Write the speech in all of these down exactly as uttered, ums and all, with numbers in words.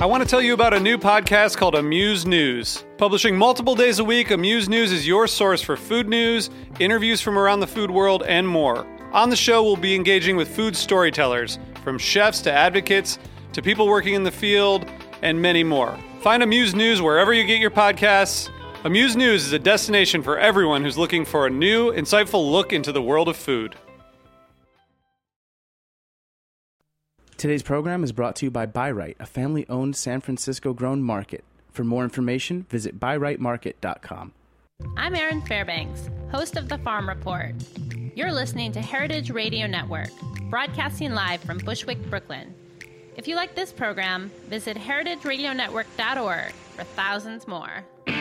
I want to tell you about a new podcast called Amuse News. Publishing multiple days a week, Amuse News is your source for food news, interviews from around the food world, and more. On the show, we'll be engaging with food storytellers, from chefs to advocates to people working in the field, and many more. Find Amuse News wherever you get your podcasts. Amuse News is a destination for everyone who's looking for a new, insightful look into the world of food. Today's program is brought to you by Bi-Rite, a family-owned San Francisco-grown market. For more information, visit buy right market dot com. I'm Erin Fairbanks, host of The Farm Report. You're listening to Heritage Radio Network, broadcasting live from Bushwick, Brooklyn. If you like this program, visit heritage radio network dot org for thousands more.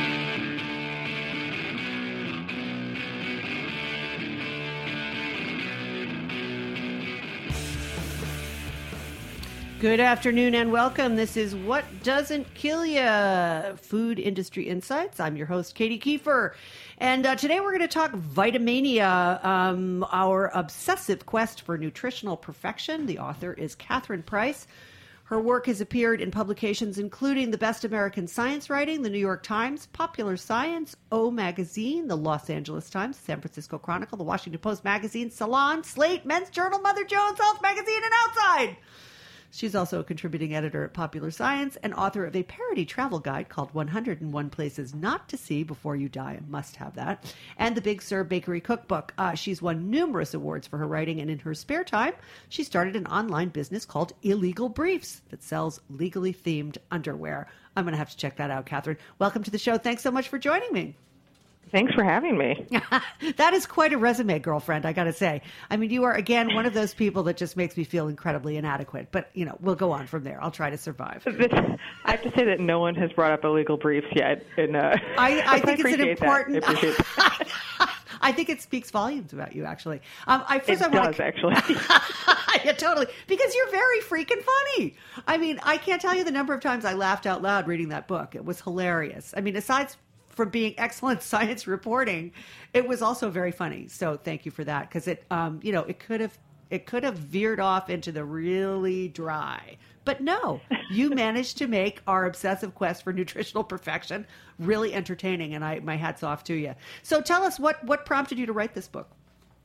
Good afternoon and welcome. This is What Doesn't Kill Ya, Food Industry Insights. I'm your host, Katie Kiefer. And uh, today we're going to talk Vitamania, um, our obsessive quest for nutritional perfection. The author is Catherine Price. Her work has appeared in publications including the Best American Science Writing, the New York Times, Popular Science, O Magazine, the Los Angeles Times, San Francisco Chronicle, the Washington Post Magazine, Salon, Slate, Men's Journal, Mother Jones, Health Magazine, and Outside. She's also a contributing editor at Popular Science and author of a parody travel guide called one hundred and one Places Not to See Before You Die. I must have that. And the Big Sur Bakery Cookbook. Uh, she's won numerous awards for her writing, and in her spare time, she started an online business called Illegal Briefs that sells legally themed underwear. I'm going to have to check that out, Catherine. Welcome to the show. Thanks so much for joining me. Thanks for having me. That is quite a resume, girlfriend, I got to say. I mean, you are, again, one of those people that just makes me feel incredibly inadequate. But, you know, we'll go on from there. I'll try to survive. I have to say that no one has brought up illegal briefs yet. And, uh, I, I think I it's an important... That. I appreciate that. I think it speaks volumes about you, actually. Um, I, first it I does, wanna... actually. Yeah, totally. Because you're very freaking funny. I mean, I can't tell you the number of times I laughed out loud reading that book. It was hilarious. I mean, aside from being excellent science reporting, it was also very funny. So thank you for that, because it, um, you know, it could have it could have veered off into the really dry. But no, you managed to make our obsessive quest for nutritional perfection really entertaining, and I my hat's off to you. So tell us what what prompted you to write this book.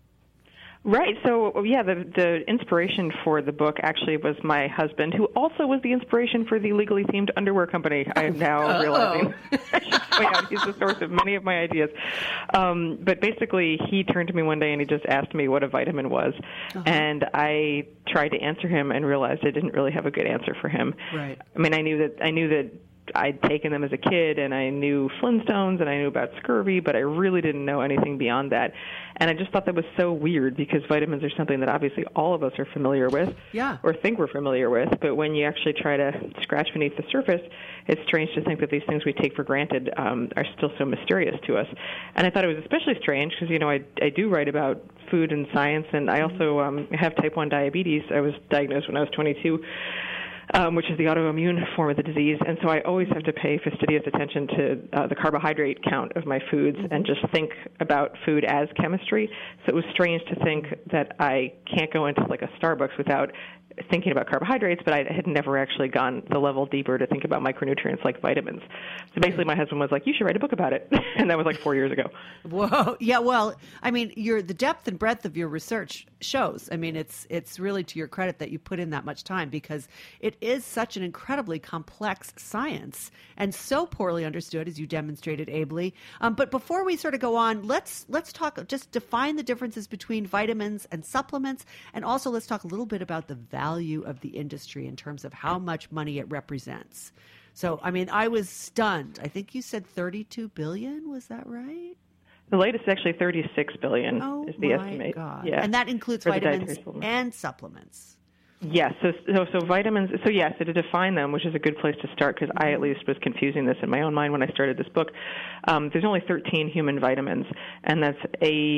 Right. So, yeah, the the inspiration for the book actually was my husband, who also was the inspiration for the legally themed underwear company. I am now Uh-oh. realizing. He's the source of many of my ideas. Um, but basically, he turned to me one day and he just asked me what a vitamin was. Uh-huh. And I tried to answer him and realized I didn't really have a good answer for him. Right. I mean, I knew that I knew that I'd taken them as a kid, and I knew Flintstones, and I knew about scurvy, but I really didn't know anything beyond that. And I just thought that was so weird, because vitamins are something that obviously all of us are familiar with, yeah, or think we're familiar with, but when you actually try to scratch beneath the surface, it's strange to think that these things we take for granted um, are still so mysterious to us. And I thought it was especially strange because, you know, I, I do write about food and science, and I also um, have type one diabetes. I was diagnosed when I was twenty-two. Um, which is the autoimmune form of the disease. And so I always have to pay fastidious attention to uh, the carbohydrate count of my foods and just think about food as chemistry. So it was strange to think that I can't go into like a Starbucks without thinking about carbohydrates, but I had never actually gone the level deeper to think about micronutrients like vitamins. So basically my husband was like, you should write a book about it. And that was like four years ago. Whoa. Yeah, well, I mean, your the depth and breadth of your research shows. I mean, it's it's really to your credit that you put in that much time, because it is such an incredibly complex science and so poorly understood, as you demonstrated ably. Um, but before we sort of go on, let's let's talk, just define the differences between vitamins and supplements, and also let's talk a little bit about the value of the industry in terms of how much money it represents. So, I mean, I was stunned. I think you said thirty-two billion. Was that right? The latest is actually thirty-six billion oh is the my estimate. God. Yeah. And that includes For vitamins and supplements. Yes. So, so, so vitamins, so yes, so to define them, which is a good place to start, because I at least was confusing this in my own mind when I started this book, um, there's only thirteen human vitamins, and that's A,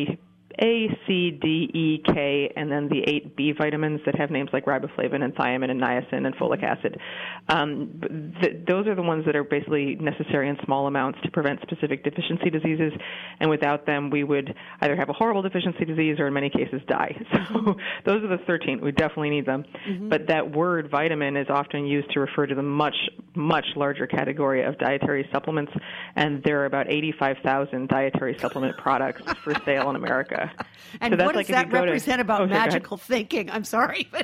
A, C, D, E, K, and then the eight B vitamins that have names like riboflavin and thiamine and niacin and folic acid. Um, th- those are the ones that are basically necessary in small amounts to prevent specific deficiency diseases, and without them we would either have a horrible deficiency disease or in many cases die. So those are the thirteen. We definitely need them. Mm-hmm. But that word vitamin is often used to refer to the much, much larger category of dietary supplements, and there are about eighty-five thousand dietary supplement products for sale in America. And so that's what does like that represent to, about oh, magical thinking? I'm sorry. But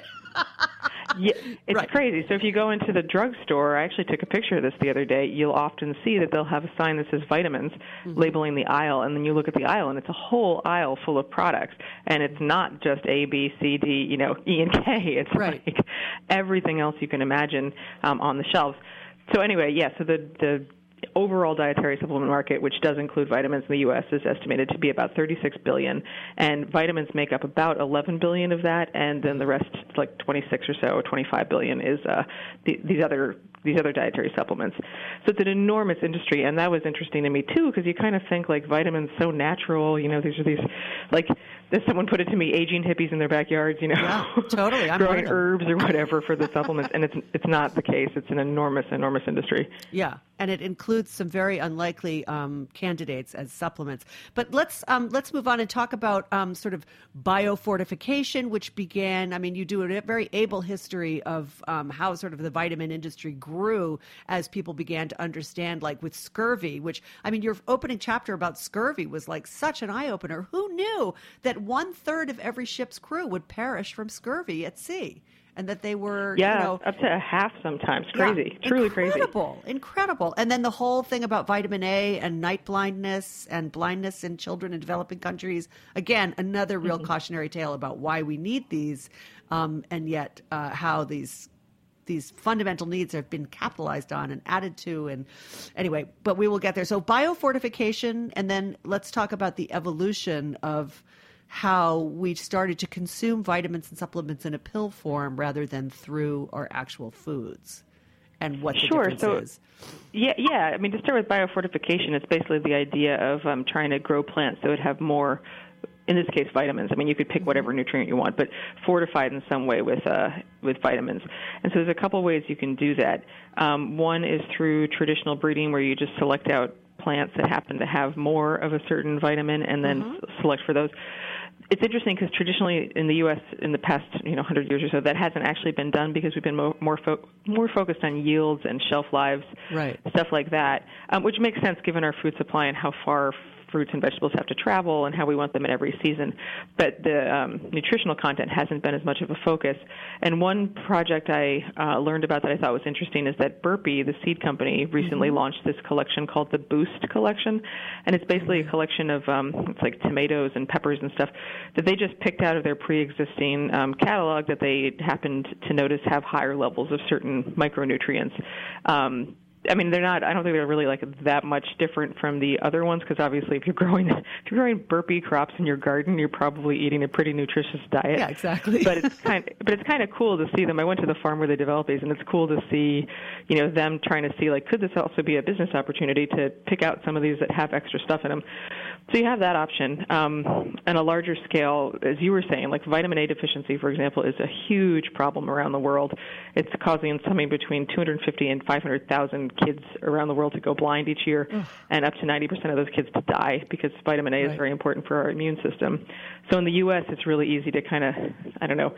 yeah, it's right. crazy. So if you go into the drugstore, I actually took a picture of this the other day, you'll often see that they'll have a sign that says vitamins mm-hmm. labeling the aisle, and then you look at the aisle, and it's a whole aisle full of products. And it's not just A, B, C, D, you know, E and K. It's right. like everything else you can imagine um, on the shelves. So anyway, yeah, so the the overall dietary supplement market, which does include vitamins in the U S, is estimated to be about thirty-six billion dollars, and vitamins make up about eleven billion dollars of that, and then the rest, like twenty-six or so, or twenty-five billion dollars, is uh, the, these other these other dietary supplements. So it's an enormous industry, and that was interesting to me too, because you kind of think like vitamins so natural, you know, these are these, like, as someone put it to me, aging hippies in their backyards, you know, yeah, totally. I'm growing herbs or whatever for the supplements, and it's it's not the case. It's an enormous, enormous industry. Yeah, and it includes some very unlikely um, candidates as supplements. But let's um, let's move on and talk about um, sort of biofortification, which began. I mean, you do a very able history of um, how sort of the vitamin industry grew as people began to understand, like with scurvy. Which, I mean, your opening chapter about scurvy was like such an eye opener. Who knew that one third of every ship's crew would perish from scurvy at sea? And that they were, yeah, you know, up to a half sometimes. Crazy, yeah, truly incredible, crazy. Incredible, incredible. And then the whole thing about vitamin A and night blindness and blindness in children in developing countries. Again, another real mm-hmm. cautionary tale about why we need these, um, and yet uh, how these these fundamental needs have been capitalized on and added to. And anyway, but we will get there. So biofortification, and then let's talk about the evolution of how we started to consume vitamins and supplements in a pill form rather than through our actual foods, and what the sure. difference so, is. Yeah, yeah. I mean, to start with biofortification, it's basically the idea of um, trying to grow plants that would have more, in this case, vitamins. I mean, you could pick whatever nutrient you want, but fortified in some way with uh, with vitamins. And so there's a couple ways you can do that. Um, one is through traditional breeding, where you just select out plants that happen to have more of a certain vitamin and then mm-hmm. s- select for those. It's interesting because traditionally in the U S in the past, you know, one hundred years or so, that hasn't actually been done because we've been more more, fo- more focused on yields and shelf lives, right. stuff like that, um, which makes sense given our food supply and how far fruits and vegetables have to travel and how we want them in every season. But the um, nutritional content hasn't been as much of a focus. And one project I uh, learned about that I thought was interesting is that Burpee, the seed company, recently mm-hmm. launched this collection called the Boost Collection. And it's basically a collection of, um, it's like tomatoes and peppers and stuff that they just picked out of their pre-existing um, catalog that they happened to notice have higher levels of certain micronutrients. Um, I mean, they're not, I don't think they're really like that much different from the other ones, because obviously if you're growing, if you're growing Burpee crops in your garden, you're probably eating a pretty nutritious diet. Yeah, exactly. But it's kind of, but it's kind of cool to see them. I went to the farm where they develop these, and it's cool to see, you know, them trying to see, like, could this also be a business opportunity to pick out some of these that have extra stuff in them? So you have that option. Um, on a larger scale, as you were saying, like vitamin A deficiency, for example, is a huge problem around the world. It's causing something between two hundred fifty and five hundred thousand kids around the world to go blind each year, Ugh. and up to ninety percent of those kids to die, because vitamin A right. is very important for our immune system. So in the U S, it's really easy to kind of, I don't know,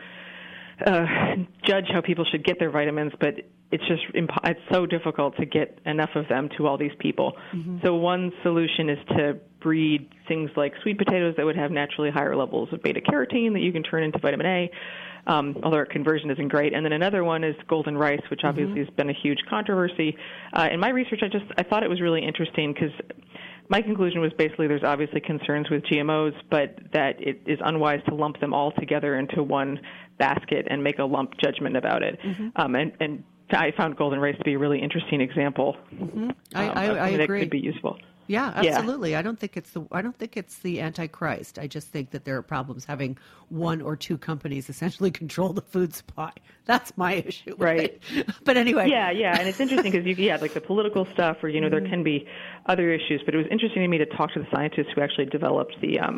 uh, judge how people should get their vitamins, but it's just imp- it's so difficult to get enough of them to all these people. Mm-hmm. So one solution is to breed things like sweet potatoes that would have naturally higher levels of beta-carotene that you can turn into vitamin A, um, although our conversion isn't great. And then another one is golden rice, which obviously mm-hmm. has been a huge controversy. Uh, in my research, I just I thought it was really interesting because my conclusion was basically there's obviously concerns with G M Os, but that it is unwise to lump them all together into one basket and make a lump judgment about it. Mm-hmm. Um, and, and I found golden rice to be a really interesting example. Mm-hmm. I, um, I, I agree. That could be useful. Yeah, absolutely. Yeah. I don't think it's the I don't think it's the Antichrist. I just think that there are problems having one or two companies essentially control the food supply. That's my issue. With right. it. But anyway. Yeah, yeah, and it's interesting because you yeah, like the political stuff, or you know, mm-hmm. there can be other issues. But it was interesting to me to talk to the scientists who actually developed the um,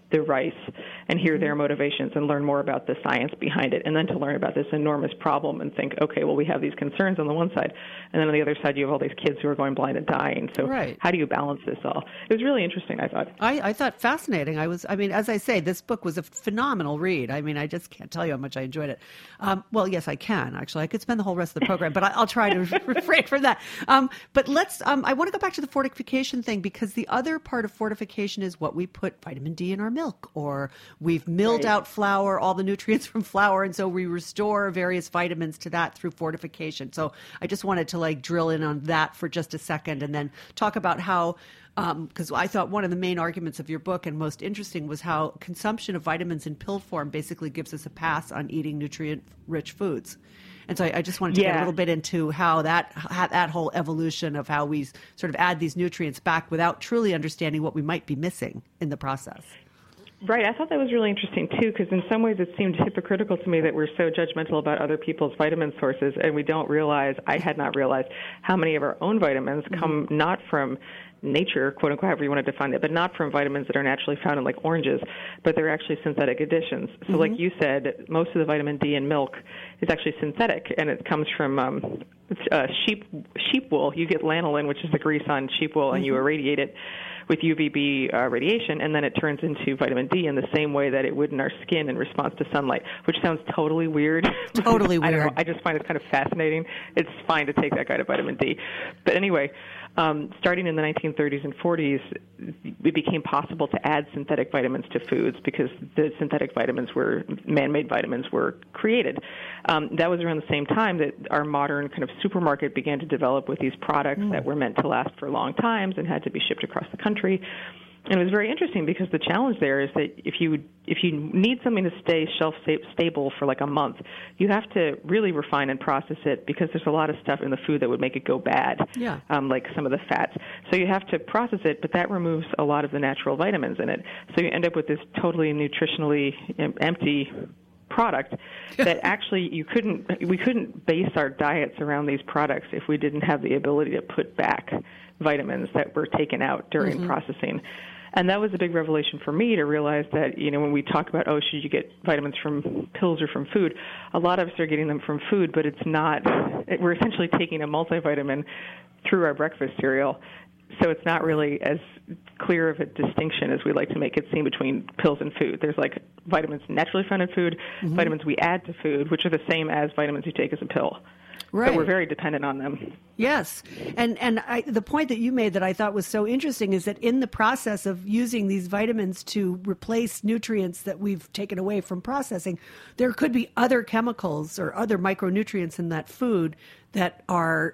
the rice and hear their motivations and learn more about the science behind it, and then to learn about this enormous problem and think, okay, well, we have these concerns on the one side, and then on the other side you have all these kids who are going blind and dying. So right. how do you balance this all? It was really interesting, I thought. I, I thought fascinating. I was, I mean, as I say, this book was a phenomenal read. I mean, I just can't tell you how much I enjoyed it. Um, well, yes, I can, actually. I could spend the whole rest of the program, but I, I'll try to refrain from that. Um, but let's, um, I want to go back to the fortification thing, because the other part of fortification is what we put vitamin D in our milk, or we've milled right. out flour, all the nutrients from flour, and so we restore various vitamins to that through fortification. So I just wanted to like drill in on that for just a second, and then talk about how, because um, I thought one of the main arguments of your book and most interesting was how consumption of vitamins in pill form basically gives us a pass on eating nutrient-rich foods. And so I, I just wanted to yeah. get a little bit into how that how that whole evolution of how we sort of add these nutrients back without truly understanding what we might be missing in the process. Right. I thought that was really interesting, too, because in some ways it seemed hypocritical to me that we're so judgmental about other people's vitamin sources, and we don't realize, I had not realized, how many of our own vitamins mm-hmm. come not from nature, quote unquote, however you want to define it, but not from vitamins that are naturally found in like oranges, but they're actually synthetic additions. So mm-hmm. like you said, most of the vitamin D in milk is actually synthetic, and it comes from um, uh, sheep sheep wool. You get lanolin, which is the grease on sheep wool, mm-hmm. and you irradiate it with U V B uh, radiation, and then it turns into vitamin D in the same way that it would in our skin in response to sunlight, which sounds totally weird. Totally weird. I don't know. I just find it kind of fascinating. It's fine to take that kind of vitamin D. But anyway, um, starting in the nineteen thirties and forties, it became possible to add synthetic vitamins to foods because the synthetic vitamins were, man-made vitamins were created. Um, that was around the same time that our modern kind of supermarket began to develop with these products mm. that were meant to last for long times and had to be shipped across the country. And it was very interesting because the challenge there is that if you if you need something to stay shelf stable for like a month, you have to really refine and process it because there's a lot of stuff in the food that would make it go bad, yeah. um, like some of the fats. So you have to process it, but that removes a lot of the natural vitamins in it. So you end up with this totally nutritionally empty product that actually you couldn't we couldn't base our diets around these products if we didn't have the ability to put back vitamins that were taken out during mm-hmm. processing. And that was a big revelation for me to realize that, you know, when we talk about, oh, should you get vitamins from pills or from food, a lot of us are getting them from food, but it's not, it, we're essentially taking a multivitamin through our breakfast cereal. So it's not really as clear of a distinction as we like to make it seem between pills and food. There's like vitamins naturally found in food, mm-hmm. vitamins we add to food, which are the same as vitamins you take as a pill. Right. So we're very dependent on them. Yes. And and I, the point that you made that I thought was so interesting is that in the process of using these vitamins to replace nutrients that we've taken away from processing, there could be other chemicals or other micronutrients in that food that are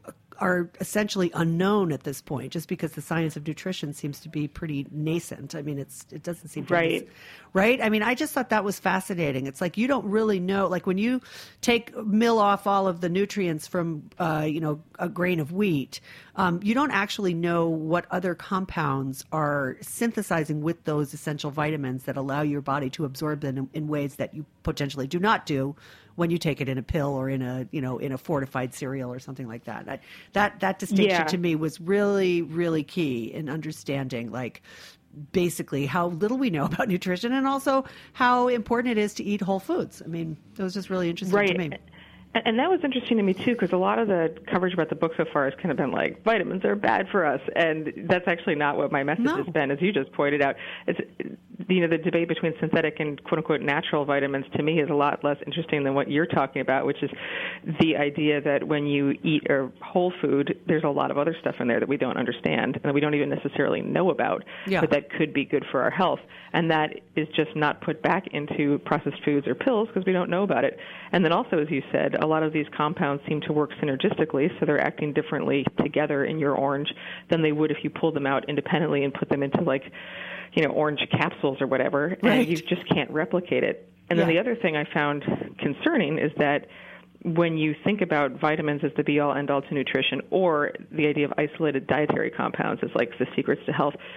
are essentially unknown at this point, just because the science of nutrition seems to be pretty nascent. I mean, it's it doesn't seem to right. be, right? I mean, I just thought that was fascinating. It's like you don't really know, like when you take mill off all of the nutrients from, uh, you know, a grain of wheat, um, you don't actually know what other compounds are synthesizing with those essential vitamins that allow your body to absorb them in, in ways that you potentially do not do when you take it in a pill or in a, you know, in a fortified cereal or something like that. I, that that distinction yeah. to me was really, really key in understanding, like, basically how little we know about nutrition and also how important it is to eat whole foods. I mean, it was just really interesting right. to me. And that was interesting to me, too, because a lot of the coverage about the book so far has kind of been like, vitamins are bad for us. And that's actually not what my message no. has been, as you just pointed out. It's, you know, the debate between synthetic and quote-unquote natural vitamins, to me, is a lot less interesting than what you're talking about, which is the idea that when you eat a whole food, there's a lot of other stuff in there that we don't understand and that we don't even necessarily know about, yeah. but that could be good for our health. And that is just not put back into processed foods or pills because we don't know about it. And then also, as you said, a lot of these compounds seem to work synergistically, so they're acting differently together in your orange than they would if you pulled them out independently and put them into, like, you know, orange capsules or whatever, right. and you just can't replicate it. And then yeah. the other thing I found concerning is that when you think about vitamins as the be-all, end-all to nutrition, or the idea of isolated dietary compounds as like the secrets to health,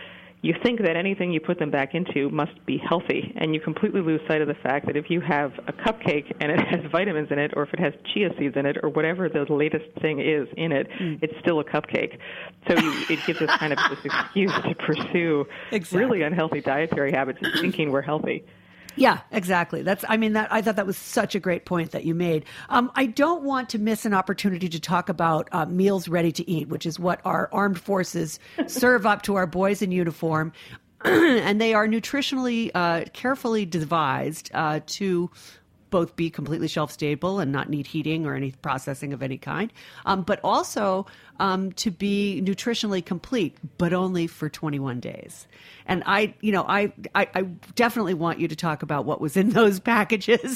you think that anything you put them back into must be healthy, and you completely lose sight of the fact that if you have a cupcake and it has vitamins in it, or if it has chia seeds in it, or whatever the latest thing is in it, mm. it's still a cupcake. So you, it gives us kind of this excuse to pursue exactly. really unhealthy dietary habits, thinking we're healthy. Yeah, exactly. That's, I mean, that I thought that was such a great point that you made. Um, I don't want to miss an opportunity to talk about uh, meals ready to eat, which is what our armed forces serve up to our boys in uniform. And they are nutritionally uh, carefully devised uh, to both be completely shelf-stable and not need heating or any processing of any kind, um, but also um, to be nutritionally complete, but only for twenty-one days. And I, you know, I, I, I definitely want you to talk about what was in those packages.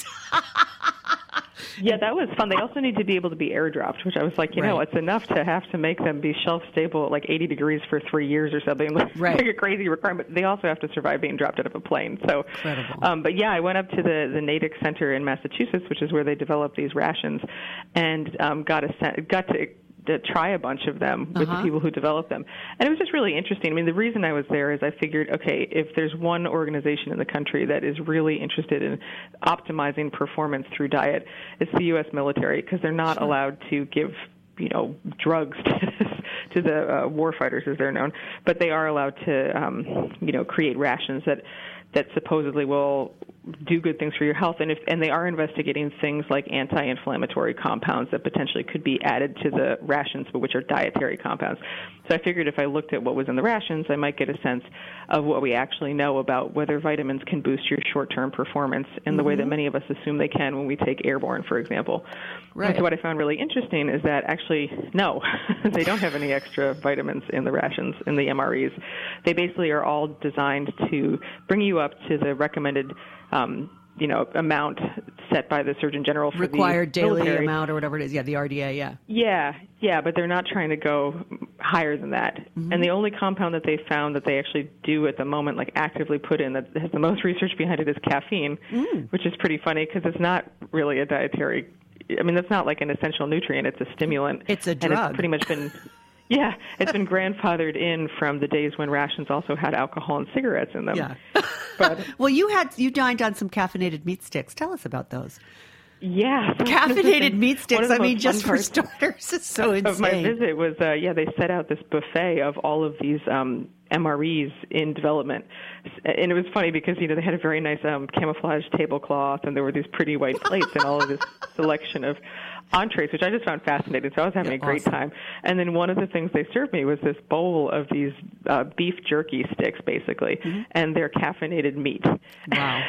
Yeah, that was fun. They also need to be able to be airdropped, which I was like, you right. know, it's enough to have to make them be shelf-stable at like eighty degrees for three years or something. Right. Like a crazy requirement. They also have to survive being dropped out of a plane. So, Incredible. Um, but yeah, I went up to the, the Natick Center in Massachusetts, which is where they develop these rations, and um, got a got to to try a bunch of them with uh-huh. the people who developed them. And it was just really interesting. I mean, the reason I was there is I figured, okay, if there's one organization in the country that is really interested in optimizing performance through diet, it's the U S military, because they're not sure. allowed to give, you know, drugs to, to the uh, war fighters, as they're known, but they are allowed to, um, you know, create rations that that supposedly will do good things for your health, and if and they are investigating things like anti-inflammatory compounds that potentially could be added to the rations, but which are dietary compounds. So I figured if I looked at what was in the rations, I might get a sense of what we actually know about whether vitamins can boost your short-term performance in mm-hmm. the way that many of us assume they can when we take Airborne, for example. Right. And so what I found really interesting is that actually, no, they don't have any extra vitamins in the rations, in the M R Es. They basically are all designed to bring you up to the recommended Um, you know, amount set by the Surgeon General for required the daily military. amount or whatever it is. Yeah, the R D A, yeah. Yeah, yeah, but they're not trying to go higher than that. Mm-hmm. And the only compound that they found that they actually do at the moment, like actively put in, that has the most research behind it, is caffeine, mm. which is pretty funny because it's not really a dietary, I mean, it's not like an essential nutrient. It's a stimulant. It's a drug. And it's pretty much been... Yeah, it's been grandfathered in from the days when rations also had alcohol and cigarettes in them. Yeah. But, well, you had you dined on some caffeinated meat sticks. Tell us about those. Yeah. Caffeinated meat sticks, I mean, just for starters, it's so insane. Of my visit was, uh, yeah, they set out this buffet of all of these um, M R Es in development. And it was funny because, you know, they had a very nice um, camouflage tablecloth, and there were these pretty white plates and all of this selection of entrees, which I just found fascinating. So I was having yeah, a great awesome. time. And then one of the things they served me was this bowl of these uh, beef jerky sticks, basically, mm-hmm. and they're caffeinated meat. Wow.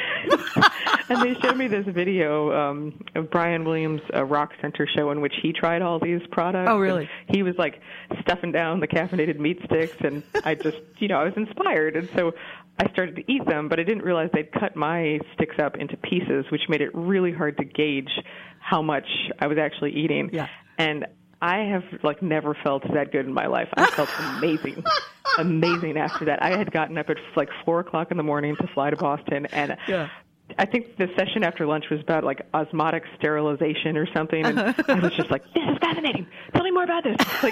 And they showed me this video um, of Brian Williams' uh, Rock Center show in which he tried all these products. Oh, really? And he was, like, stuffing down the caffeinated meat sticks, and I just, you know, I was inspired. And so I started to eat them, but I didn't realize they'd cut my sticks up into pieces, which made it really hard to gauge how much I was actually eating. Yeah. And I have, like, never felt that good in my life. I felt amazing, amazing after that. I had gotten up at, like, four o'clock in the morning to fly to Boston, and yeah. I think the session after lunch was about, like, osmotic sterilization or something, and I was just like, this is fascinating. Tell me more about this. Like,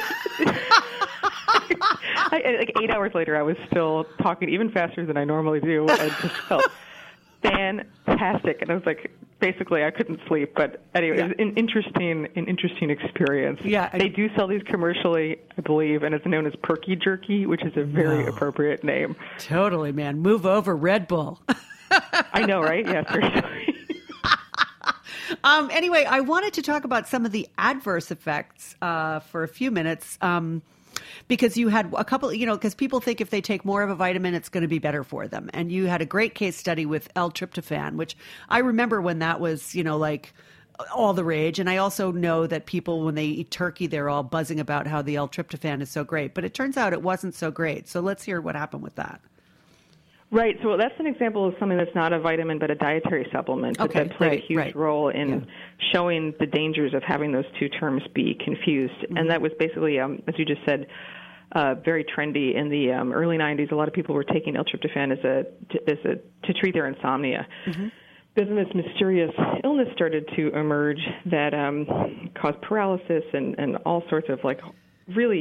I, like eight hours later, I was still talking even faster than I normally do. I just felt fantastic, and I was like, basically, I couldn't sleep. But anyway, yeah. it was an interesting, an interesting experience. Yeah, I, they do sell these commercially, I believe, and it's known as Perky Jerky, which is a very no. appropriate name. Totally, man. Move over, Red Bull. I know, right? Yeah, seriously. um, anyway, I wanted to talk about some of the adverse effects uh, for a few minutes. Um, Because you had a couple, you know, because people think if they take more of a vitamin, it's going to be better for them. And you had a great case study with L-tryptophan, which I remember when that was, you know, like all the rage. And I also know that people, when they eat turkey, they're all buzzing about how the L-tryptophan is so great. But it turns out it wasn't so great. So let's hear what happened with that. Right. So that's an example of something that's not a vitamin but a dietary supplement. Okay, that played right, a huge right. role in yeah. showing the dangers of having those two terms be confused. Mm-hmm. And that was basically, um, as you just said, uh, very trendy in the um, early nineties. A lot of people were taking L-tryptophan as a to, as a to treat their insomnia. Mm-hmm. Then this mysterious illness started to emerge that um, caused paralysis and, and all sorts of like really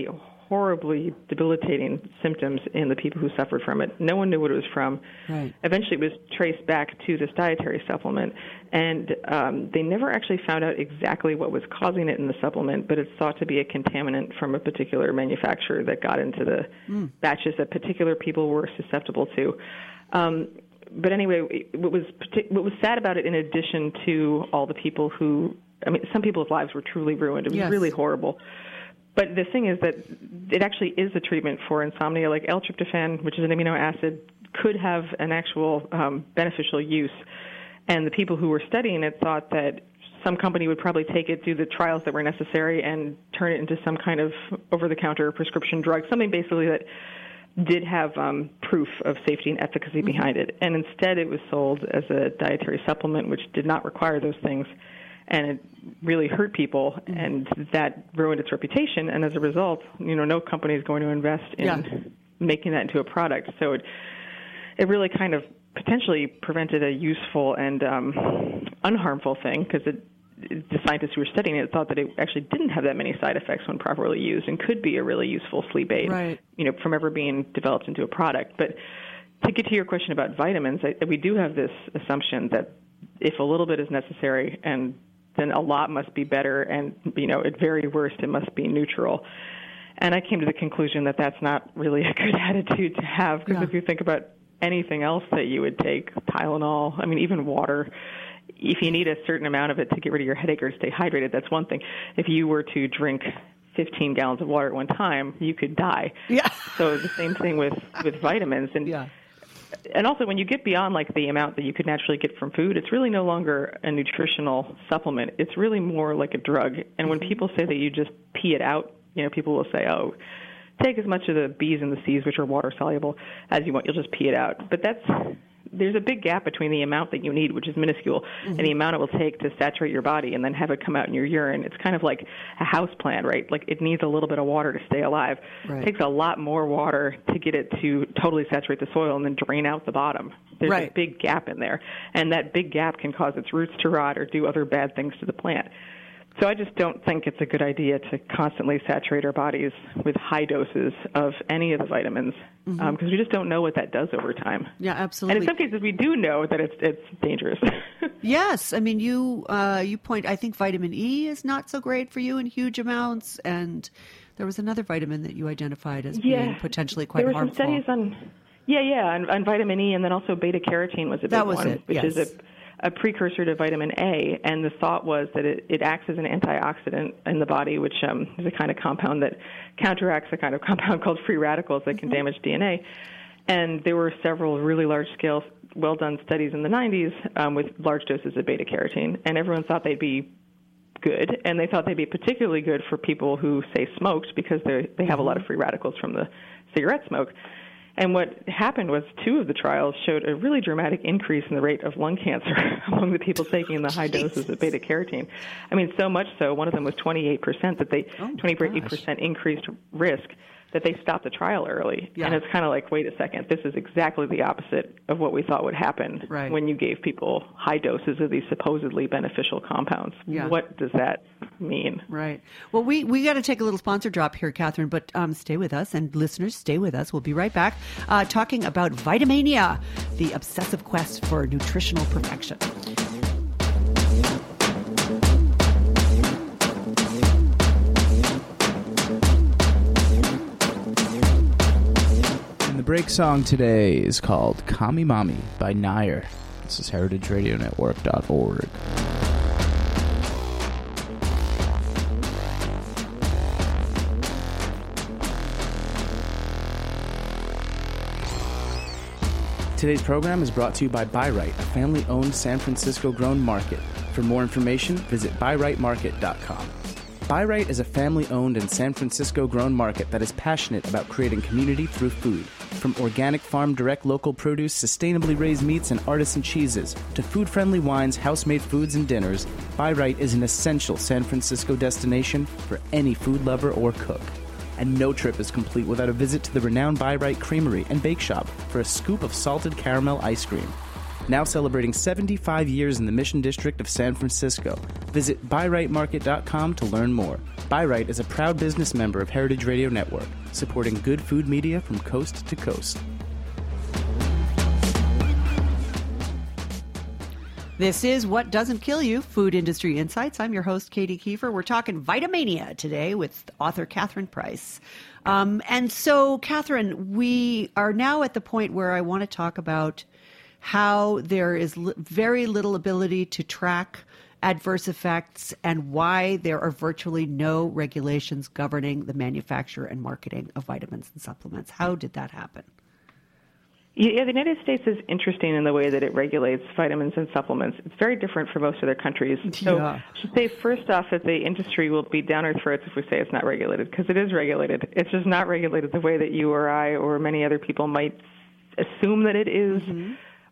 horribly debilitating symptoms in the people who suffered from it. No one knew what it was from. Right. Eventually, it was traced back to this dietary supplement, and um, they never actually found out exactly what was causing it in the supplement, but it's thought to be a contaminant from a particular manufacturer that got into the mm. batches that particular people were susceptible to. Um, but anyway, what was what was sad about it, in addition to all the people who, I mean, some people's lives were truly ruined. It was yes. really horrible. But the thing is that it actually is a treatment for insomnia. Like L-tryptophan, which is an amino acid, could have an actual um, beneficial use. And the people who were studying it thought that some company would probably take it, do the trials that were necessary, and turn it into some kind of over-the-counter prescription drug, something basically that did have um, proof of safety and efficacy mm-hmm. behind it. And instead it was sold as a dietary supplement, which did not require those things. And it really hurt people, and that ruined its reputation. And as a result, you know, no company is going to invest in yeah. making that into a product. So it it really kind of potentially prevented a useful and um, unharmful thing, because it, the scientists who were studying it thought that it actually didn't have that many side effects when properly used, and could be a really useful sleep aid, right. you know, from ever being developed into a product. But to get to your question about vitamins, I, we do have this assumption that if a little bit is necessary, and then a lot must be better, and, you know, at very worst, it must be neutral. And I came to the conclusion that that's not really a good attitude to have, because yeah. if you think about anything else that you would take, Tylenol, I mean, even water, if you need a certain amount of it to get rid of your headache or stay hydrated, that's one thing. If you were to drink fifteen gallons of water at one time, you could die. Yeah. So the same thing with, with vitamins. And yeah. And also, when you get beyond, like, the amount that you could naturally get from food, it's really no longer a nutritional supplement. It's really more like a drug. And when people say that you just pee it out, you know, people will say, oh, take as much of the B's and the C's, which are water-soluble, as you want. You'll just pee it out. But that's there's a big gap between the amount that you need, which is minuscule, mm-hmm. and the amount it will take to saturate your body and then have it come out in your urine. It's kind of like a house plant, right? Like, it needs a little bit of water to stay alive. Right. It takes a lot more water to get it to totally saturate the soil and then drain out the bottom. There's right. a big gap in there, and that big gap can cause its roots to rot or do other bad things to the plant. So I just don't think it's a good idea to constantly saturate our bodies with high doses of any of the vitamins, because mm-hmm. um, we just don't know what that does over time. Yeah, absolutely. And in some cases, we do know that it's it's dangerous. Yes, I mean, you uh, you point. I think vitamin E is not so great for you in huge amounts, and there was another vitamin that you identified as yeah. being potentially quite there were harmful. Some studies on, yeah, yeah, on, on vitamin E, and then also beta carotene was a big that was one, it. which yes. is a a precursor to vitamin A, and the thought was that it, it acts as an antioxidant in the body, which um, is a kind of compound that counteracts a kind of compound called free radicals that can mm-hmm. damage D N A. And there were several really large-scale, well-done studies in the nineties um, with large doses of beta-carotene, and everyone thought they'd be good, and they thought they'd be particularly good for people who, say, smoked, because they they have a lot of free radicals from the cigarette smoke. And what happened was two of the trials showed a really dramatic increase in the rate of lung cancer among the people taking the high doses of beta-carotene. I mean, so much so, one of them was twenty-eight percent, that they oh twenty-eight percent increased risk, that they stopped the trial early. Yeah. And it's kind of like, wait a second, this is exactly the opposite of what we thought would happen right. when you gave people high doses of these supposedly beneficial compounds. Yeah. What does that mean? Right. Well, we, we got to take a little sponsor drop here, Catherine, but um, stay with us, and listeners, stay with us. We'll be right back uh, talking about Vitamania, the obsessive quest for nutritional perfection. The break song today is called Kami Mami by Nair. This is heritage radio network dot org. Today's program is brought to you by Bi-Rite, a family-owned San Francisco-grown market. For more information, visit buy right market dot com. Bi-Rite is a family-owned and San Francisco-grown market that is passionate about creating community through food. From organic farm-direct local produce, sustainably raised meats, and artisan cheeses, to food-friendly wines, house-made foods, and dinners, Bi-Rite is an essential San Francisco destination for any food lover or cook. And no trip is complete without a visit to the renowned Bi-Rite Creamery and Bake Shop for a scoop of salted caramel ice cream. Now celebrating seventy-five years in the Mission District of San Francisco. Visit buy right market dot com to learn more. Bi-Rite is a proud business member of Heritage Radio Network, supporting good food media from coast to coast. This is What Doesn't Kill You, Food Industry Insights. I'm your host, Katie Kiefer. We're talking Vitamania today with author Catherine Price. Um, and so, Catherine, we are now at the point where I want to talk about how there is li- very little ability to track adverse effects and why there are virtually no regulations governing the manufacture and marketing of vitamins and supplements. How did that happen? Yeah, the United States is interesting in the way that it regulates vitamins and supplements. It's very different from most other countries. So Yeah. I should say, first off, that the industry will be down our throats if we say it's not regulated, because it is regulated. It's just not regulated the way that you or I or many other people might assume that it is. Mm-hmm.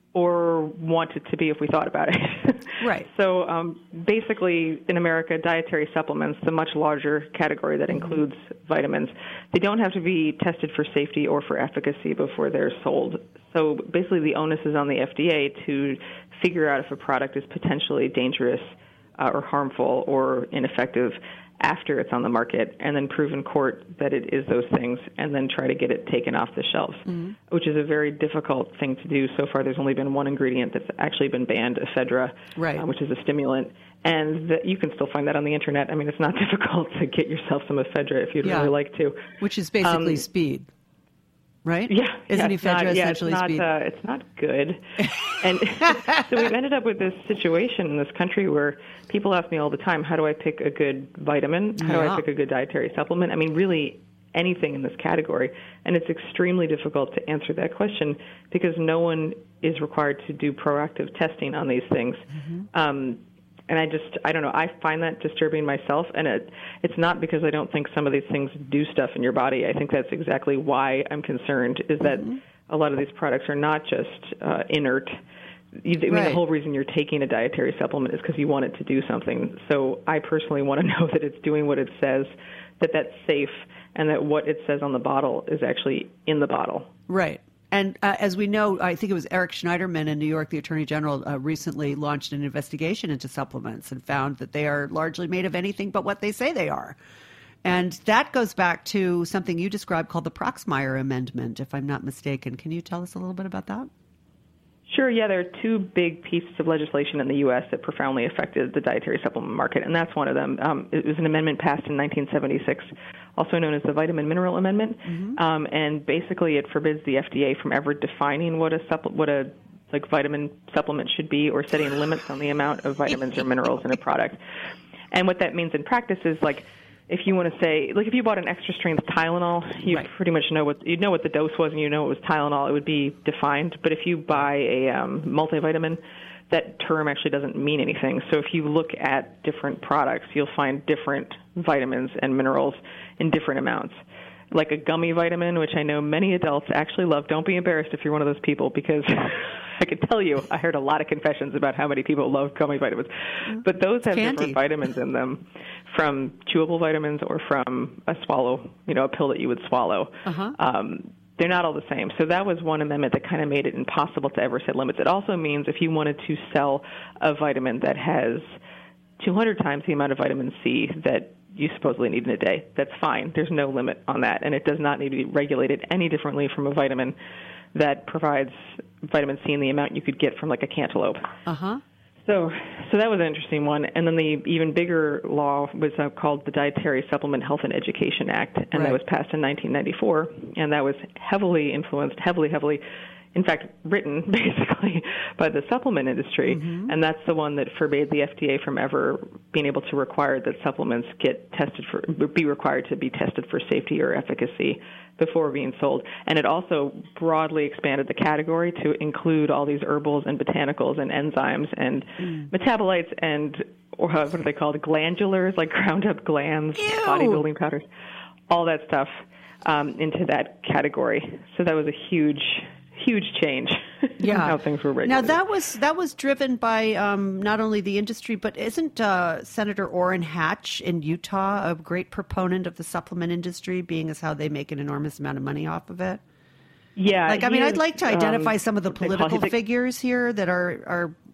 Or want it to be if we thought about it. Right. So um, basically, in America, dietary supplements, the much larger category that includes vitamins, they don't have to be tested for safety or for efficacy before they're sold. So basically, the onus is on the F D A to figure out if a product is potentially dangerous uh, or harmful or ineffective after it's on the market, and then prove in court that it is those things, and then try to get it taken off the shelves, mm-hmm. which is a very difficult thing to do. So far, there's only been one ingredient that's actually been banned, ephedra, right. uh, which is a stimulant, and the, you can still find that on the internet. I mean, it's not difficult to get yourself some ephedra if you'd yeah. really like to. Which is basically um, speed. Right? Yeah. Isn't yeah, ephedra not, yeah, essentially it's not, speed? Uh, it's not good. And so we've ended up with this situation in this country where people ask me all the time, how do I pick a good vitamin? How yeah. do I pick a good dietary supplement? I mean, really anything in this category. And it's extremely difficult to answer that question because no one is required to do proactive testing on these things. Mm-hmm. Um, And I just, I don't know, I find that disturbing myself, and it, it's not because I don't think some of these things do stuff in your body. I think that's exactly why I'm concerned, is that mm-hmm. a lot of these products are not just uh, inert. You, I mean, right. the whole reason you're taking a dietary supplement is because you want it to do something. So I personally want to know that it's doing what it says, that that's safe, and that what it says on the bottle is actually in the bottle. Right. And uh, as we know, I think it was Eric Schneiderman in New York, the Attorney General, uh, recently launched an investigation into supplements and found that they are largely made of anything but what they say they are. And that goes back to something you described called the Proxmire Amendment, if I'm not mistaken. Can you tell us a little bit about that? Sure, yeah, there are two big pieces of legislation in the U S that profoundly affected the dietary supplement market, and that's one of them. Um, it was an amendment passed in nineteen seventy-six, also known as the Vitamin Mineral Amendment, mm-hmm. um, and basically it forbids the F D A from ever defining what a supple- what a like vitamin supplement should be or setting limits on the amount of vitamins or minerals in a product. And what that means in practice is, like, if you want to say, like, if you bought an extra strength Tylenol, you'd right. pretty much know what you'd know what the dose was, and you know it was Tylenol. It would be defined. But if you buy a um, multivitamin, that term actually doesn't mean anything. So if you look at different products, you'll find different vitamins and minerals in different amounts. Like a gummy vitamin, which I know many adults actually love. Don't be embarrassed if you're one of those people, because I can tell you, I heard a lot of confessions about how many people love gummy vitamins. But those have Candy. different vitamins in them, from chewable vitamins or from a swallow, you know, a pill that you would swallow. Uh-huh. Um, they're not all the same. So that was one amendment that kind of made it impossible to ever set limits. It also means if you wanted to sell a vitamin that has two hundred times the amount of vitamin C that you supposedly need in a day, that's fine. There's no limit on that, and it does not need to be regulated any differently from a vitamin that provides vitamin C in the amount you could get from, like, a cantaloupe. Uh-huh. So so that was an interesting one. And then the even bigger law was uh, called the Dietary Supplement Health and Education Act, and right. that was passed in nineteen ninety-four, and that was heavily influenced, heavily, heavily, in fact, written basically by the supplement industry, mm-hmm. and that's the one that forbade the F D A from ever being able to require that supplements get tested for, be required to be tested for safety or efficacy before being sold. And it also broadly expanded the category to include all these herbals and botanicals and enzymes and mm. metabolites and, or what are they called, glandulars, like ground up glands, Ew. bodybuilding powders, all that stuff um, into that category. So that was a huge huge change yeah. in how things were regulated. Now, that was that was driven by um, not only the industry, but isn't uh, Senator Orrin Hatch in Utah a great proponent of the supplement industry, being as how they make an enormous amount of money off of it? Yeah. Like, I mean, is, I'd like to identify um, some of the political figures here that are, are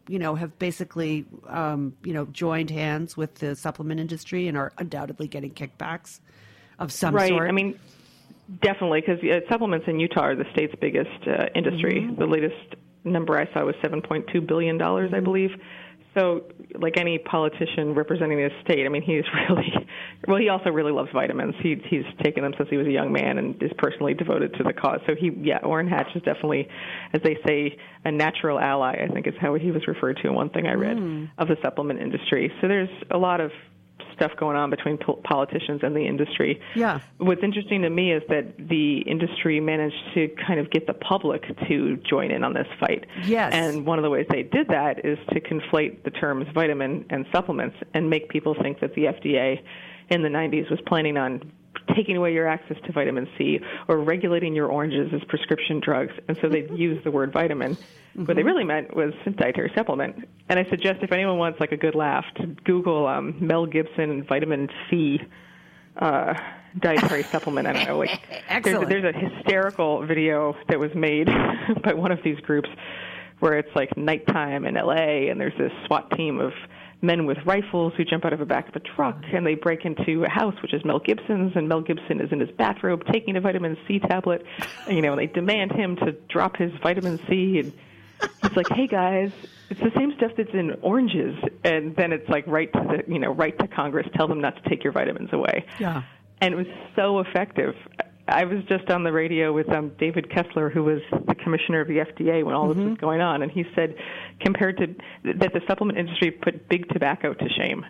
you know, have basically, um, you know, joined hands with the supplement industry and are undoubtedly getting kickbacks of some right. sort. Right. I mean, definitely, because uh, supplements in Utah are the state's biggest uh, industry. Mm-hmm. The latest number I saw was seven point two billion dollars, mm-hmm. I believe. So, like any politician representing the state, I mean, he's really, well, he also really loves vitamins. He, he's taken them since he was a young man and is personally devoted to the cause. So he, yeah, Orrin Hatch is definitely, as they say, a natural ally, I think is how he was referred to in one thing I read, mm. of the supplement industry. So there's a lot of stuff going on between po- politicians and the industry. Yeah. What's interesting to me is that the industry managed to kind of get the public to join in on this fight. Yes. And one of the ways they did that is to conflate the terms vitamin and supplements and make people think that the F D A in the nineties was planning on taking away your access to vitamin C or regulating your oranges as prescription drugs. And so they'd use the word vitamin. Mm-hmm. What they really meant was dietary supplement. And I suggest if anyone wants like a good laugh to Google um, Mel Gibson vitamin C uh, dietary supplement. I don't know. Like, Excellent. There's, there's a hysterical video that was made by one of these groups where it's like nighttime in L A and there's this SWAT team of men with rifles who jump out of the back of a truck, and they break into a house, which is Mel Gibson's, and Mel Gibson is in his bathrobe taking a vitamin C tablet. And, you know, and they demand him to drop his vitamin C, and he's like, "Hey guys, it's the same stuff that's in oranges." And then it's like, right to the, you know, right to Congress, tell them not to take your vitamins away. Yeah. And it was so effective. I was just on the radio with um, David Kessler, who was the commissioner of the F D A when all mm-hmm. this was going on, and he said, compared to that, the supplement industry put big tobacco to shame.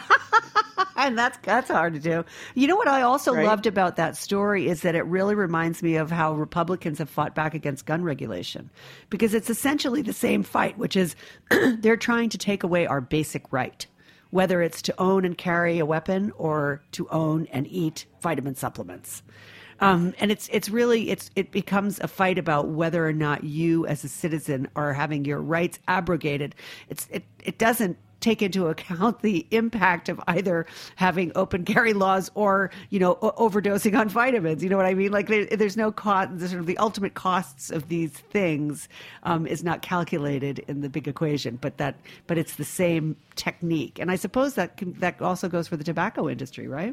And that's that's hard to do. You know what I also right? loved about that story is that it really reminds me of how Republicans have fought back against gun regulation, because it's essentially the same fight, which is they're trying to take away our basic right, whether it's to own and carry a weapon or to own and eat vitamin supplements. Um, and it's it's really it's it becomes a fight about whether or not you as a citizen are having your rights abrogated. It's it it doesn't take into account the impact of either having open carry laws or, you know, o- overdosing on vitamins. You know what I mean? Like there, there's no cost. Sort of the ultimate costs of these things um, is not calculated in the big equation, but that but it's the same technique. And I suppose that can, that also goes for the tobacco industry, right?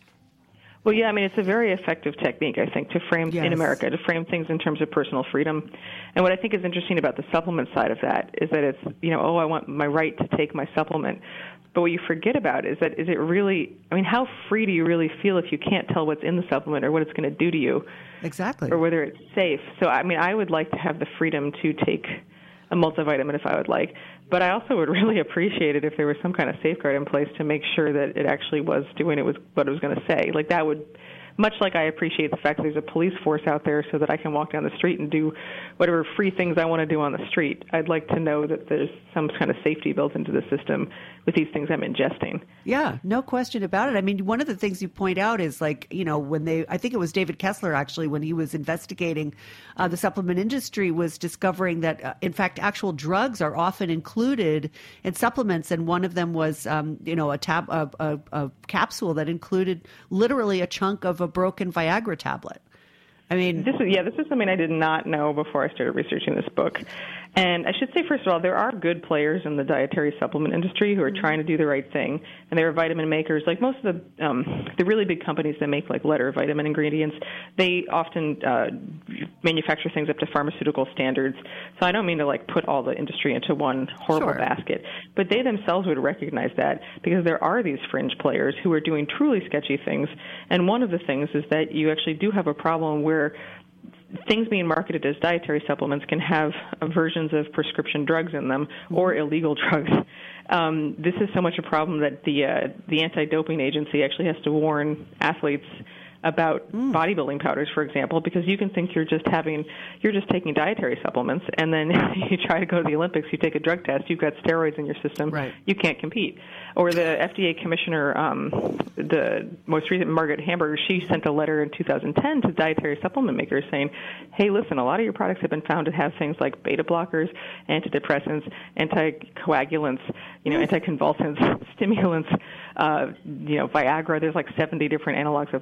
Well, yeah, I mean, it's a very effective technique, I think, to frame yes. in America, to frame things in terms of personal freedom. And what I think is interesting about the supplement side of that is that it's, you know, oh, I want my right to take my supplement. But what you forget about is that is it really, I mean, how free do you really feel if you can't tell what's in the supplement or what it's going to do to you? Exactly. Or whether it's safe. So, I mean, I would like to have the freedom to take a multivitamin if I would like. But I also would really appreciate it if there was some kind of safeguard in place to make sure that it actually was doing it was what it was going to say. Like that would, much like I appreciate the fact that there's a police force out there so that I can walk down the street and do whatever free things I want to do on the street. I'd like to know that there's some kind of safety built into the system with these things I'm ingesting. Yeah, no question about it. I mean, one of the things you point out is like, you know, when they, I think it was David Kessler actually, when he was investigating uh, the supplement industry, was discovering that, uh, in fact, actual drugs are often included in supplements. And one of them was, um, you know, a, tab, a, a, a capsule that included literally a chunk of a broken Viagra tablet. I mean, this is yeah, this is something I did not know before I started researching this book. And I should say, first of all, there are good players in the dietary supplement industry who are trying to do the right thing, and there are vitamin makers. Like most of the um, the really big companies that make like letter vitamin ingredients, they often uh, manufacture things up to pharmaceutical standards. So I don't mean to like put all the industry into one horrible sure. basket, but they themselves would recognize that because there are these fringe players who are doing truly sketchy things. And one of the things is that you actually do have a problem where things being marketed as dietary supplements can have versions of prescription drugs in them or illegal drugs. Um, this is so much a problem that the uh, the anti-doping agency actually has to warn athletes about mm. bodybuilding powders, for example, because you can think you're just having, you're just taking dietary supplements, and then you try to go to the Olympics, you take a drug test, you've got steroids in your system, right. you can't compete. Or the F D A commissioner, um, the most recent Margaret Hamburger, she sent a letter in two thousand ten to dietary supplement makers saying, hey, listen, a lot of your products have been found to have things like beta blockers, antidepressants, anticoagulants, you know, anticonvulsants, stimulants, uh, you know, Viagra. There's like seventy different analogs of Viagra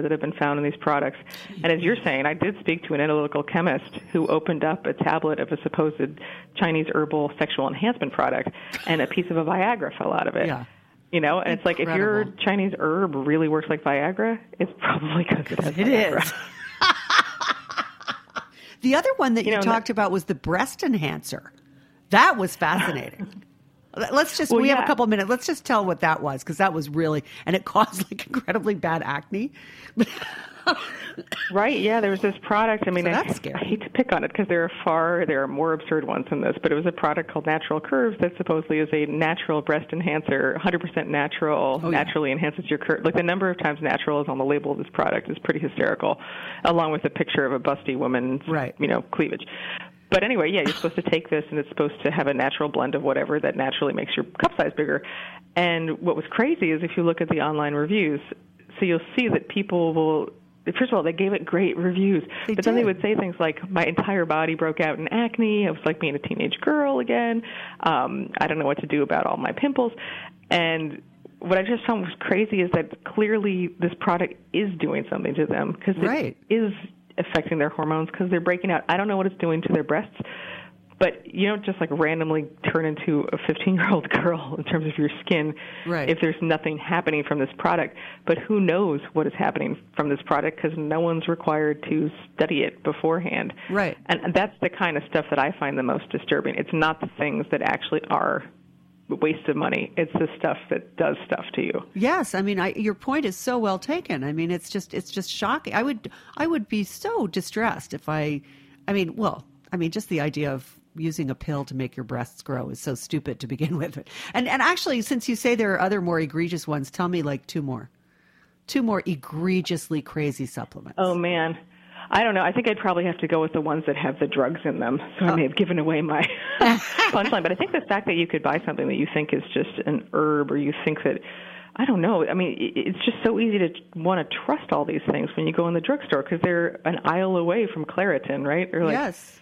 that have been found in these products. And as you're saying, I did speak to an analytical chemist who opened up a tablet of a supposed Chinese herbal sexual enhancement product, and a piece of a Viagra fell out of it. Yeah. You know, and Incredible. It's like, if your Chinese herb really works like Viagra, it's probably because it has It Viagra. is. The other one that you, You know, talked about was the breast enhancer. That was fascinating. Let's just, Well, we have yeah. a couple of minutes. Let's just tell what that was, because that was really, and it caused like incredibly bad acne. Right, yeah, there was this product. I mean, So I, that's scary. I hate to pick on it because there are far, there are more absurd ones than this, but it was a product called Natural Curves that supposedly is a natural breast enhancer, one hundred percent natural, Oh, yeah. naturally enhances your curve. Like, the number of times natural is on the label of this product is pretty hysterical, along with a picture of a busty woman's, Right. you know, cleavage. But anyway, yeah, you're supposed to take this, and it's supposed to have a natural blend of whatever that naturally makes your cup size bigger. And what was crazy is if you look at the online reviews, so you'll see that people will, first of all, they gave it great reviews, They but then they did. would say things like, my entire body broke out in acne, I was like being a teenage girl again, um, I don't know what to do about all my pimples. And what I just found was crazy is that clearly this product is doing something to them, because Right. it is affecting their hormones, because they're breaking out. I don't know what it's doing to their breasts, but you don't just like randomly turn into a fifteen-year-old girl in terms of your skin Right. if there's nothing happening from this product. But who knows what is happening from this product, because no one's required to study it beforehand. Right. And that's the kind of stuff that I find the most disturbing. It's not the things that actually are a waste of money. It's the stuff that does stuff to you. Yes, I mean, I, your point is so well taken. I mean, it's just it's just shocking. I would I would be so distressed if I, I mean, well, I mean, just the idea of using a pill to make your breasts grow is so stupid to begin with. And and actually, since you say there are other more egregious ones, tell me like two more, two more egregiously crazy supplements. Oh, man. I don't know. I think I'd probably have to go with the ones that have the drugs in them. So I may have given away my punchline. But I think the fact that you could buy something that you think is just an herb, or you think that, I don't know. I mean, it's just so easy to want to trust all these things when you go in the drugstore, because they're an aisle away from Claritin, right? Or like, Yes.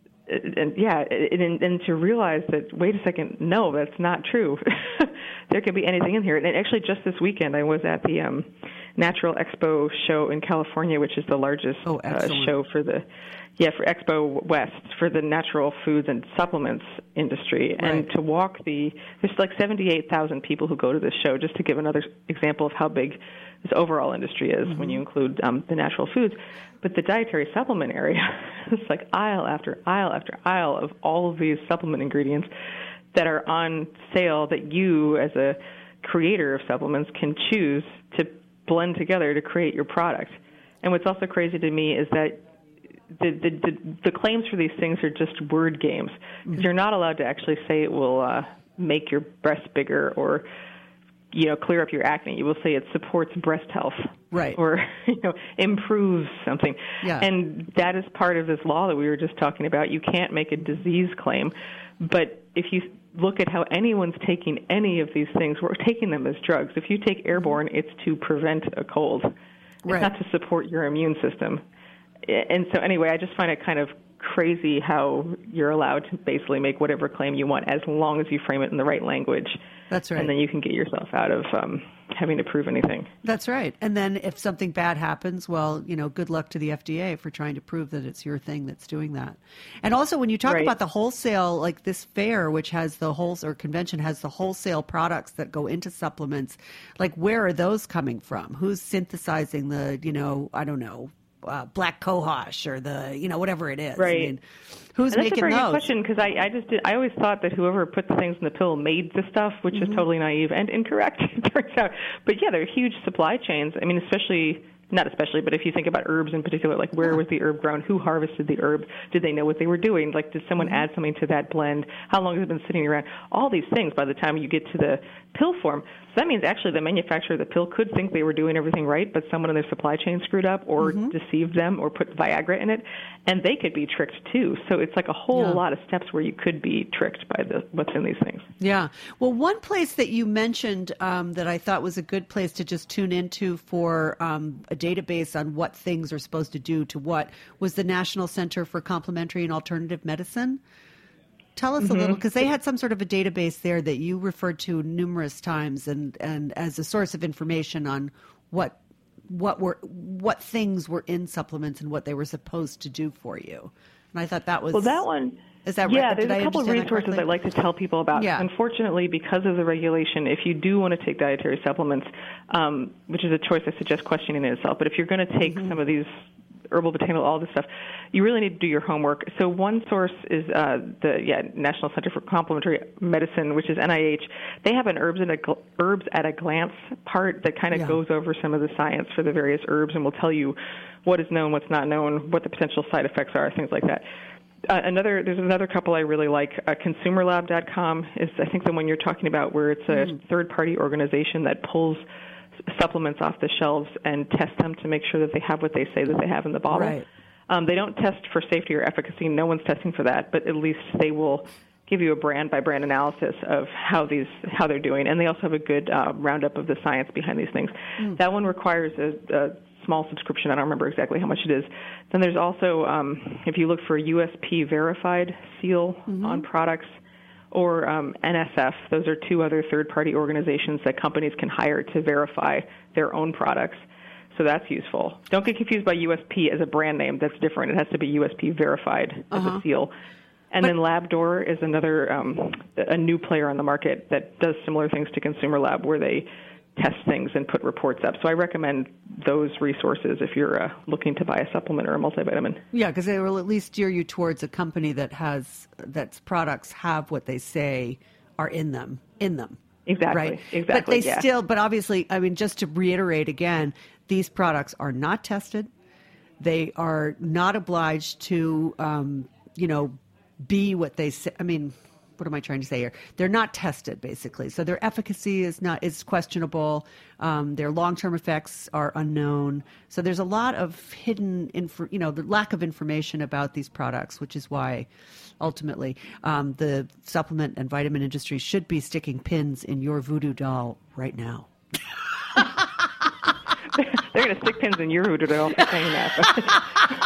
And yeah, and, and to realize that, wait a second, no, that's not true. There could be anything in here. And actually, just this weekend, I was at the um, Natural Expo show in California, which is the largest Oh, uh, excellent. show for the, yeah, for Expo West, for the natural foods and supplements industry. Right. And to walk the, there's like seventy-eight thousand people who go to this show, just to give another example of how big this overall industry is Mm-hmm. when you include um, the natural foods. But the dietary supplement area, it's like aisle after aisle after aisle of all of these supplement ingredients that are on sale that you, as a creator of supplements, can choose to blend together to create your product. And what's also crazy to me is that the the, the, the claims for these things are just word games. Mm-hmm. You're not allowed to actually say it will uh, make your breasts bigger, or, you know, clear up your acne. You will say it supports breast health. Right. Or, you know, improves something. Yeah. And that is part of this law that we were just talking about. You can't make a disease claim. But if you look at how anyone's taking any of these things, we're taking them as drugs. If you take Airborne, it's to prevent a cold. It's Right. not to support your immune system. And so anyway, I just find it kind of crazy how you're allowed to basically make whatever claim you want as long as you frame it in the right language. That's right. And then you can get yourself out of um, having to prove anything. That's right. And then if something bad happens, well, you know, good luck to the F D A for trying to prove that it's your thing that's doing that. And also, when you talk Right. about the wholesale, like this fair, which has the whole or convention has the wholesale products that go into supplements, like where are those coming from? Who's synthesizing the, you know, I don't know, uh, black cohosh or the, you know, whatever it is. Right. I mean, who's And that's making a very those? good question, because I, I just did, I always thought that whoever put the things in the pill made the stuff, which Mm-hmm. is totally naive and incorrect, it turns out. But yeah, there are huge supply chains. I mean, especially, not especially, but if you think about herbs in particular, like where was the herb grown? Who harvested the herb? Did they know what they were doing? Like, did someone Mm-hmm. add something to that blend? How long has it been sitting around? All these things by the time you get to the pill form. So that means actually the manufacturer of the pill could think they were doing everything right, but someone in their supply chain screwed up or Mm-hmm. deceived them or put Viagra in it, and they could be tricked too. So it's like a whole Yeah. lot of steps where you could be tricked by the what's in these things. Yeah. Well, one place that you mentioned um, that I thought was a good place to just tune into for um, a database on what things are supposed to do to what was the National Center for Complementary and Alternative Medicine. Tell us Mm-hmm. a little, because they had some sort of a database there that you referred to numerous times and, and as a source of information on what what were what things were in supplements and what they were supposed to do for you. And I thought that was well, that one. Is that yeah, right? there's Did a I couple of resources I'd like to tell people about. Yeah. Unfortunately, because of the regulation, if you do want to take dietary supplements, um, which is a choice I suggest questioning in itself, but if you're going to take mm-hmm. some of these herbal, botanical, all this stuff, you really need to do your homework. So one source is uh, the yeah National Center for Complementary Medicine, which is N I H. They have an herbs at a, herbs at a glance part that kind of yeah. goes over some of the science for the various herbs and will tell you what is known, what's not known, what the potential side effects are, things like that. Uh, another, there's another couple I really like. Uh, consumer lab dot com is, I think, the one you're talking about, where it's a mm. third-party organization that pulls supplements off the shelves and tests them to make sure that they have what they say that they have in the bottle. Right. Um, they don't test for safety or efficacy. No one's testing for that, but at least they will give you a brand-by-brand analysis of how these how they're doing, and they also have a good uh, roundup of the science behind these things. Mm. That one requires a, a small subscription. I don't remember exactly how much it is. Then there's also, um, if you look for a U S P verified seal mm-hmm. on products, or um, N S F, those are two other third-party organizations that companies can hire to verify their own products. So that's useful. Don't get confused by U S P as a brand name. That's different. It has to be U S P verified uh-huh. as a seal. And but, then LabDoor is another, um, a new player on the market that does similar things to Consumer Lab, where they test things and put reports up. So I recommend those resources if you're uh, looking to buy a supplement or a multivitamin. Yeah, because they will at least steer you towards a company that has, that's products have what they say are in them, in them. Exactly, right? exactly. But they yeah. still, but obviously, I mean, just to reiterate again, these products are not tested. They are not obliged to, um, you know, be what they say. I mean, what am I trying to say here? They're not tested, basically. So their efficacy is not is questionable. Um, their long-term effects are unknown. So there's a lot of hidden, info, you know, the lack of information about these products, which is why, ultimately, um, the supplement and vitamin industry should be sticking pins in your voodoo doll right now. They're going to stick pins in your voodoo doll for saying that.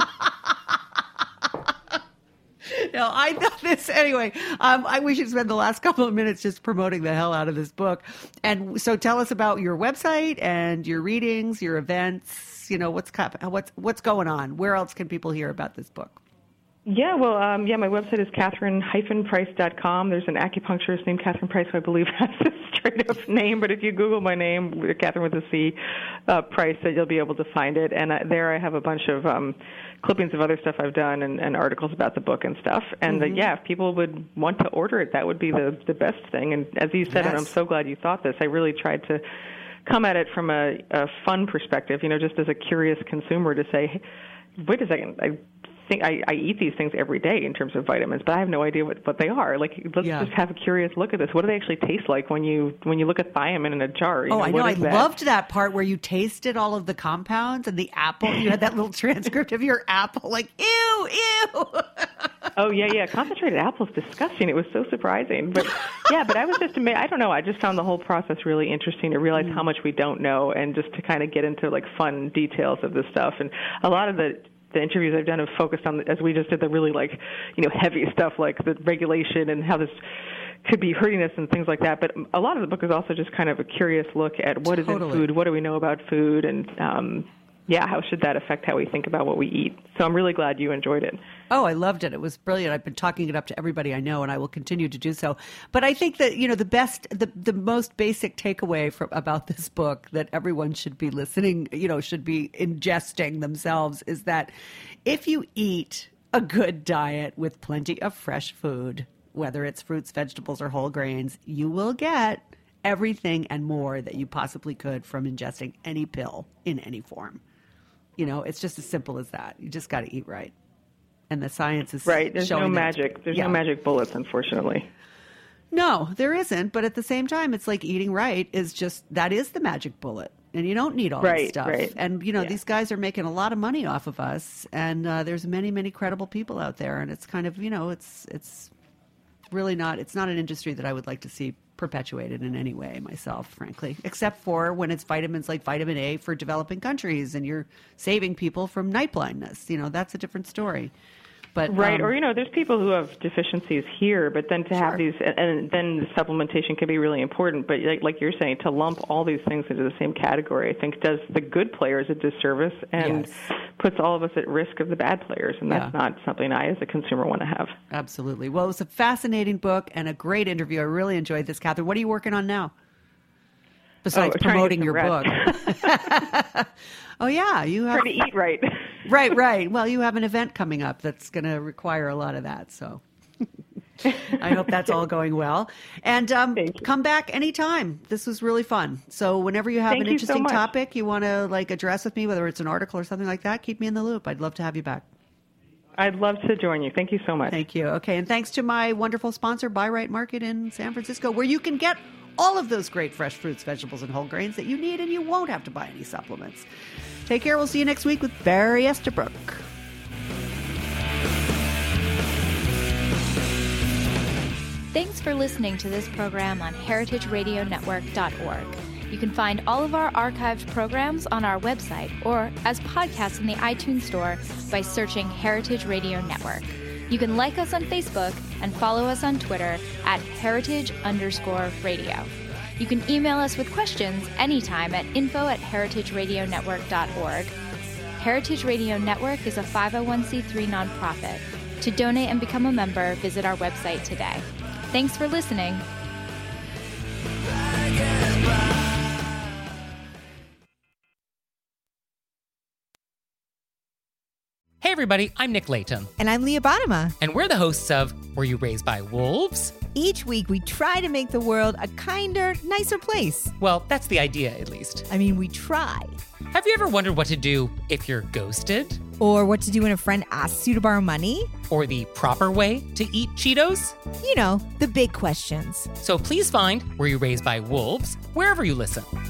No, I thought this anyway. Um, I we should spend the last couple of minutes just promoting the hell out of this book. And so, tell us about your website and your readings, your events. You know, what's what's what's going on? Where else can people hear about this book? Yeah, well, um, yeah, my website is Catherine Price dot com. There's an acupuncturist named Catherine Price who I believe has a straight-up name, but if you Google my name, Catherine with a C, uh, Price, you'll be able to find it. And uh, there I have a bunch of um, clippings of other stuff I've done and, and articles about the book and stuff. And mm-hmm. uh, yeah, if people would want to order it, that would be the, the best thing. And as you said, yes. and I'm so glad you thought this, I really tried to come at it from a, a fun perspective, you know, just as a curious consumer to say, hey, wait a second, I think I, I eat these things every day in terms of vitamins, but I have no idea what, what they are. Like, let's yeah. just have a curious look at this. What do they actually taste like when you when you look at thiamine in a jar? You oh, know, I know. I that? loved that part where you tasted all of the compounds and the apple. You had that little transcript of your apple, like, ew, ew. Oh, yeah, yeah. Concentrated apple is disgusting. It was so surprising. But, yeah, but I was just amazed. I don't know. I just found the whole process really interesting to realize mm. how much we don't know and just to kind of get into, like, fun details of this stuff. And a lot of the the interviews I've done have focused on, as we just did, the really, like, you know, heavy stuff like the regulation and how this could be hurting us and things like that. But a lot of the book is also just kind of a curious look at what totally. is in food, what do we know about food, and, um, yeah, how should that affect how we think about what we eat? So I'm really glad you enjoyed it. Oh, I loved it. It was brilliant. I've been talking it up to everybody I know, and I will continue to do so. But I think that, you know, the best, the, the most basic takeaway from, about this book that everyone should be listening, you know, should be ingesting themselves is that if you eat a good diet with plenty of fresh food, whether it's fruits, vegetables, or whole grains, you will get everything and more that you possibly could from ingesting any pill in any form. You know, it's just as simple as that. You just got to eat right. And the science is right. There's no that, magic. There's yeah. no magic bullets, unfortunately. No, there isn't. But at the same time, it's like eating right is just, that is the magic bullet. And you don't need all right, this stuff. Right. And, you know, yeah. these guys are making a lot of money off of us. And uh, there's many, many credible people out there. And it's kind of, you know, it's it's really not, it's not an industry that I would like to see perpetuated in any way myself, frankly, except for when it's vitamins like vitamin A for developing countries and you're saving people from night blindness. You know, that's a different story. But right, um, or you know, there's people who have deficiencies here, but then to Sure. have these, and then the supplementation can be really important. But like, like you're saying, to lump all these things into the same category, I think does the good players a disservice and Yes. puts all of us at risk of the bad players, and that's Yeah. not something I, as a consumer, want to have. Absolutely. Well, it was a fascinating book and a great interview. I really enjoyed this, Catherine. What are you working on now? Besides Oh, trying to promoting get your some book. Oh, yeah. You have Trying to eat right. Right, right. Well, you have an event coming up that's going to require a lot of that. So I hope that's all going well. And um, Thank you. come back anytime. This was really fun. So whenever you have Thank an you so interesting much. topic you want to like address with me, whether it's an article or something like that, keep me in the loop. I'd love to have you back. I'd love to join you. Thank you so much. Thank you. Okay. And thanks to my wonderful sponsor, Buy Right Market in San Francisco, where you can get all of those great fresh fruits, vegetables, and whole grains that you need, and you won't have to buy any supplements. Take care. We'll see you next week with Barry Estabrook. Thanks for listening to this program on heritage radio network dot org. You can find all of our archived programs on our website or as podcasts in the iTunes Store by searching Heritage Radio Network. You can like us on Facebook and follow us on Twitter at heritage underscore radio. You can email us with questions anytime at info at heritage radio network dot org. Heritage Radio Network is a five oh one c three nonprofit. To donate and become a member, visit our website today. Thanks for listening. Hey everybody, I'm Nick Latham, And I'm Leah Bottima. and we're the hosts of Were You Raised by Wolves? Each week, we try to make the world a kinder, nicer place. Well, that's the idea, at least. I mean, we try. Have you ever wondered what to do if you're ghosted? Or what to do when a friend asks you to borrow money? Or the proper way to eat Cheetos? You know, the big questions. So please find Were You Raised by Wolves wherever you listen.